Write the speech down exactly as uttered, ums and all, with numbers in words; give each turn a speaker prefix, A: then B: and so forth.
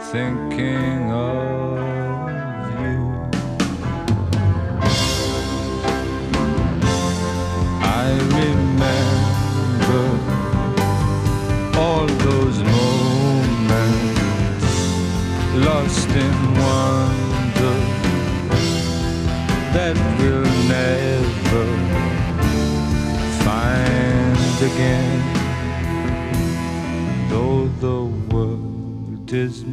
A: thinking of you. I remember all those moments lost in wonder that we'll never find again, though the world is